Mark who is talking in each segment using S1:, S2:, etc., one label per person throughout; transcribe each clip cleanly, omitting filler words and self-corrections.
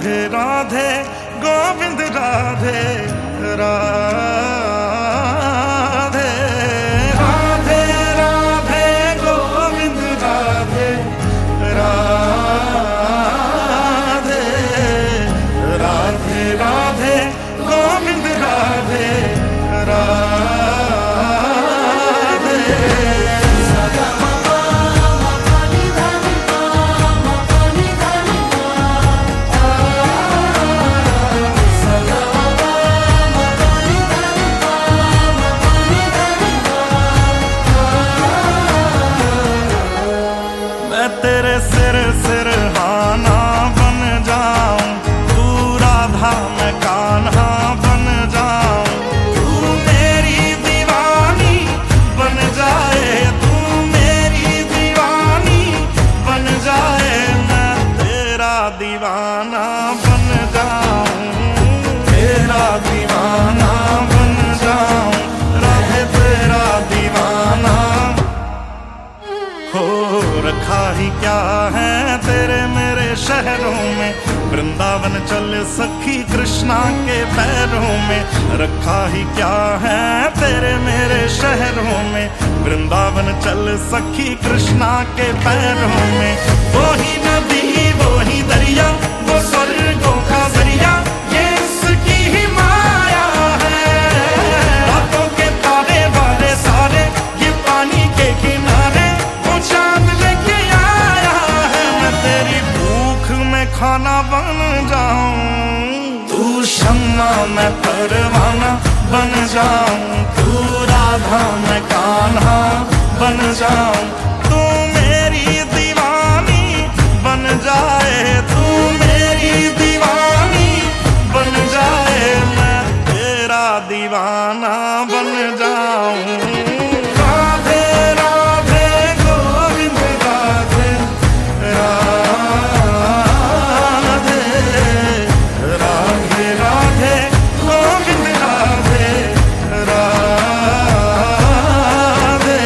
S1: राधे राधे गोविंद राधे राधे राधे राधे गोविंद राधे राधे राधे राधे गोविंद राधे राधे। तेरे सिर सिरहाना बन जाऊं, तू राधा मैं कान्हा बन जाऊं। तू मेरी दीवानी बन जाए, तू मेरी दीवानी बन जाए, मैं तेरा दीवाना बन जाऊं, तेरा दीवाना बन जाऊं, रहे तेरा दीवाना। हो रखा ही क्या है तेरे मेरे शहरों में, वृंदावन चल सखी कृष्णा के पैरों में। रखा ही क्या है तेरे मेरे शहरों में, वृंदावन चल सखी कृष्णा के पैरों में। वो ही नदी वो ही दरिया वो स्वर्गों का जरिया, ये इसकी ही माया है। रातों के तारे वाले सारे ये पानी के किनारे, वो चांद लेके आया है। मैं तेरी भूख में खाना बन जाऊं, तू शम्मा मैं परवाना बन जाऊं, तू राधा मैं कान्हा बन जाऊं। तू मेरी दीवानी बन जाए, तू मेरी दीवानी बन जाए, मैं तेरा दीवाना बन जाऊं। राधे राधे गोविंद राधे राधे राधे राधे गोविंद राधे राधे।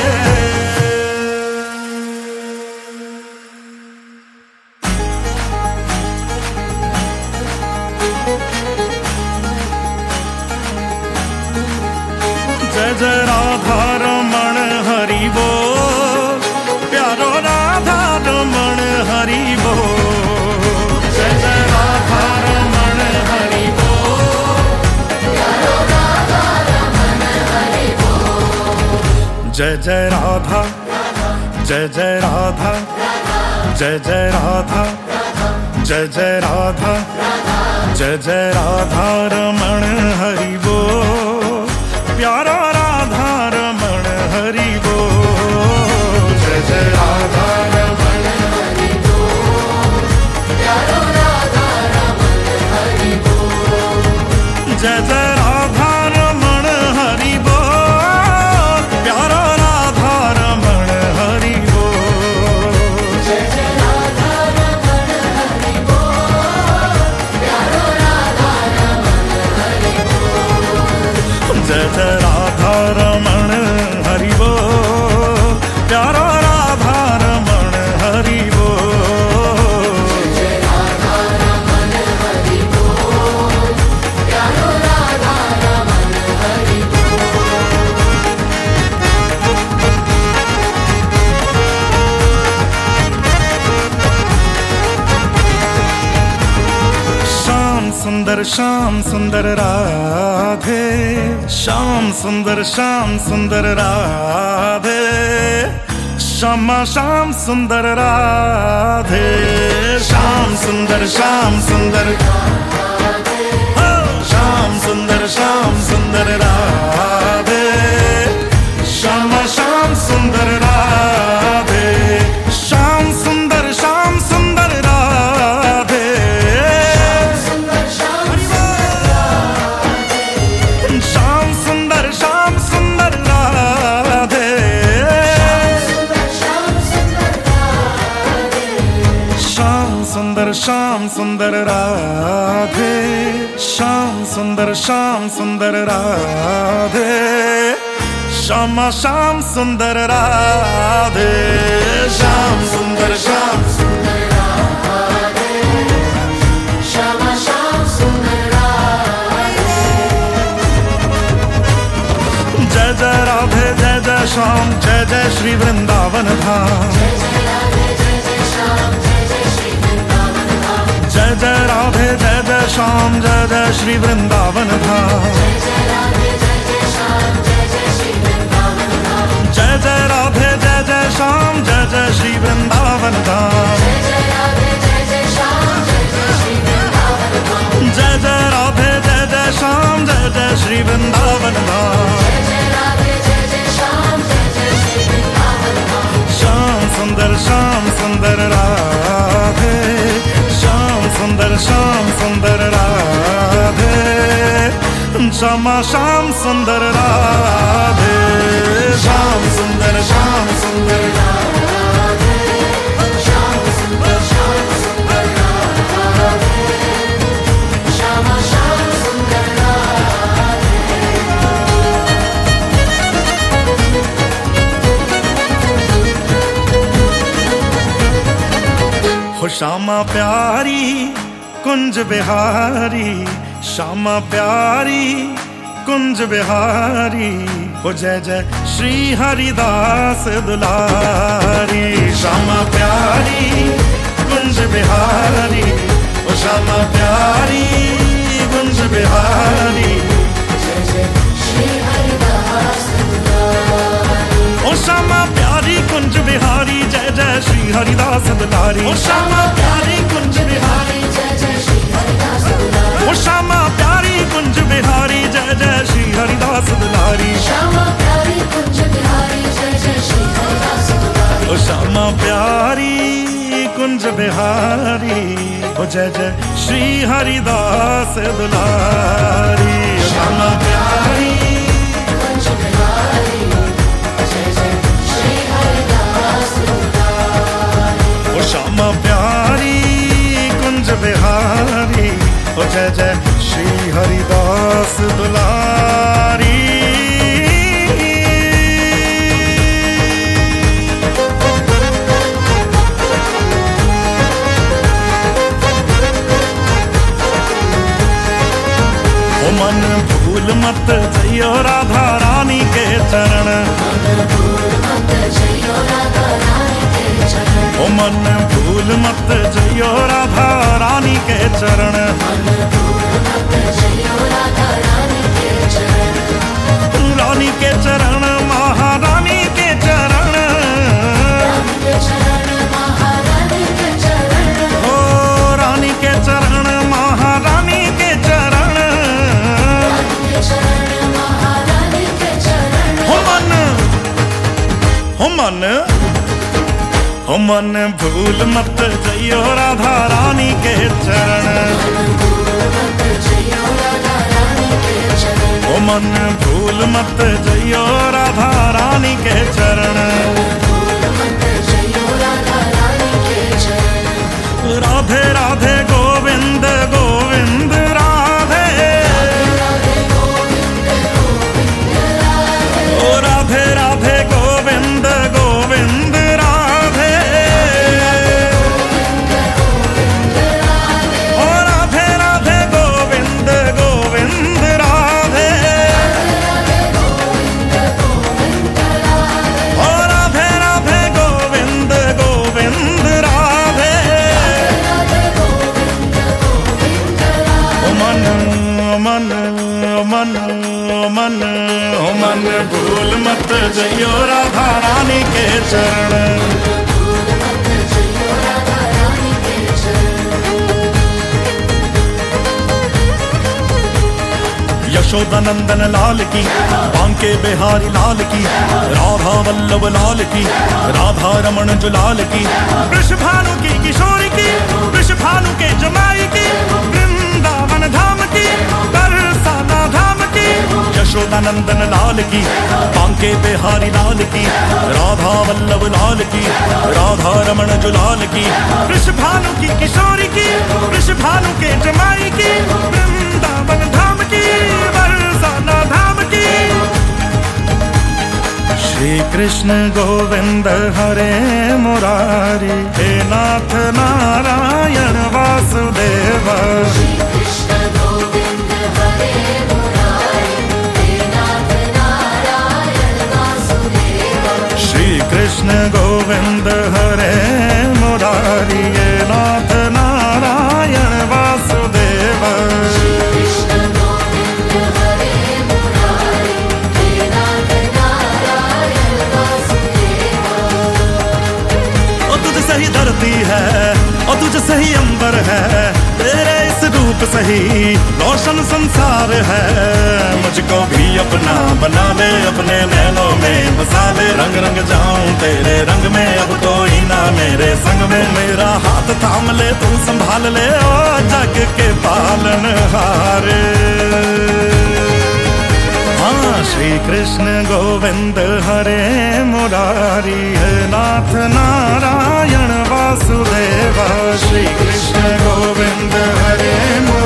S1: जय जय राधा रमण हरि बोल, प्यारो राधा रमण हरि बोल। जय जय राधा रमण हरि बोल, प्यारो राधा रमण हरि बोल। जय जय राधा जय जय राधा जय जय राधा जय जय राधा जय जय राधा रमण हरि बोल, प्यारा राधा रमण हरि बोल। जय जय राधा रमण हरि बोल, प्यारा राधा रमण हरि बोल। जय जय राधा रमण हरि बोल, प्यारा राधा रमण हरि बोल। जय जय राधा रमण हरि बोल, प्यारा राधा रमण हरि बोल। जय जय राधा रमण हरि बोल, प्यारा राधा रमण हरि बोल। जय राधा रमण हरि बोल, प्यारो राधा रमण हरि बोल। श्याम सुंदर राधे, श्याम सुंदर राधे, श्यामा श्याम सुंदर राधे। श्याम सुंदर श्याम सुंदर राधे, श्यामा श्याम सुंदर राधे। श्याम सुंदर राधे, श्याम सुंदर राधे। श्याम सुंदर राधे, श्याम सुंदर राधे, श्यामा श्याम सुंदर राधे। श्याम सुंदर राधे, श्यामा श्याम जय जय श्री वृंदावन धाम। जय जय राधे जय जय श्याम जय जय श्री वृंदावन धाम। जय जय राधे जय जय श्याम जय जय श्री वृंदावन धाम। जय जय राधे जय जय श्याम जय जय श्री वृंदावन धाम। जय जय राधे जय जय श्याम जय जय श्री वृंदावन धाम। जय जय राधे जय जय श्याम जय जय श्री वृंदावन धाम। जय जय राधे जय जय श्याम जय जय श्री वृंदावन धाम। जय जय राधे जय जय श्याम जय जय श्री वृंदावन धाम। श्याम सुंदर राधे श्याम सुंदर राधे श्यामा श्याम सुंदर राधे श्याम सुंदर राधे श्याम सुंदर राधे श्यामा श्याम सुंदर राधे। हो श्यामा प्यारी कुंज बिहारी श्यामा प्यारी कुंज बिहारी। हो जय जय श्री हरिदास दुलारी श्यामा प्यारी कुंज बिहारी। हो श्यामा प्यारी कुंज बिहारी। जय जय श्री हरिदास दुलारी। ओ श्यामा प्यारी कुंज बिहारी जय जय श्री हरिदास दुलारी। ओ श्यामा प्यारी कुंज बिहारी जय जय श्री हरिदास दुलारी। ओ श्यामा प्यारी कुंज बिहारी जय जय श्री हरिदास दुलारी। श्यामा प्यारी कुंज बिहारी जय जय श्री हरिदास दुलारी। ओ श्यामा प्यारी कुंज बिहारी। ओ जय जय श्री हरिदास दुलारी। श्यामा प्यारी कुंज बिहारी जय जय श्री हरिदास दुलारी। ओ श्यामा प्यारी कुंज बिहारी। ओ जय जय श्री हरिदास दुलारी। ओ मन भूल मत जइयो राधा रानी के चरण। ओ मन भूल मत जइयो राधा रानी के चरण। रानी के चरण महारानी के चरण। ओ रानी के चरण महारानी के चरण। हो मन भूल मत जइयो राधा रानी के चरण। ओ मन भूल मत जइयो राधा रानी के चरण। राधे राधे गोविंद गोविंद राधे। ओ राधे राधे गोविंद गोविंद राधे। ओ राधे राधे गोविंद गोविंद राधे। ओ राधे राधे गोविंद गोविंद राधे। ओ मन भूल मत जइयो राधा रानी के चरण। यशोदा नंदन लाल की बांके बिहारी लाल की। राधा वल्लभ लाल की राधा रमण जुलाल की। वृषभानु की किशोरी की वृषभानु के जमाई की। वृंदावन धाम की बरसाना धाम की। यशोदा नंदन लाल की बांके बिहारी लाल की। राधा वल्लभ लाल की राधा रमण जुलाल की। वृषभानु की किशोरी की वृषभानु के जमाई की। वृंदावन धाम की बरसाना धाम की। श्री कृष्ण गोविंद हरे मुरारी। हे नाथ नारायण वासुदेव। श्री कृष्ण गोविंद हरे मुरारी। हे नाथ नारायण वासुदेव। रूप सही रोशन संसार है, मुझको भी अपना बना ले, अपने नैनों में बसा ले। रंग रंग जाऊं तेरे रंग में, अब कोई ना मेरे संग में। मेरा हाथ थाम ले, तू संभाल ले, ओ जग के पालनहार। हाँ, श्री कृष्ण गोविंद हरे मुरारी, है नाथ नारायण वासुदेवा। श्री कृष्ण गोविंद हरे मुरारी।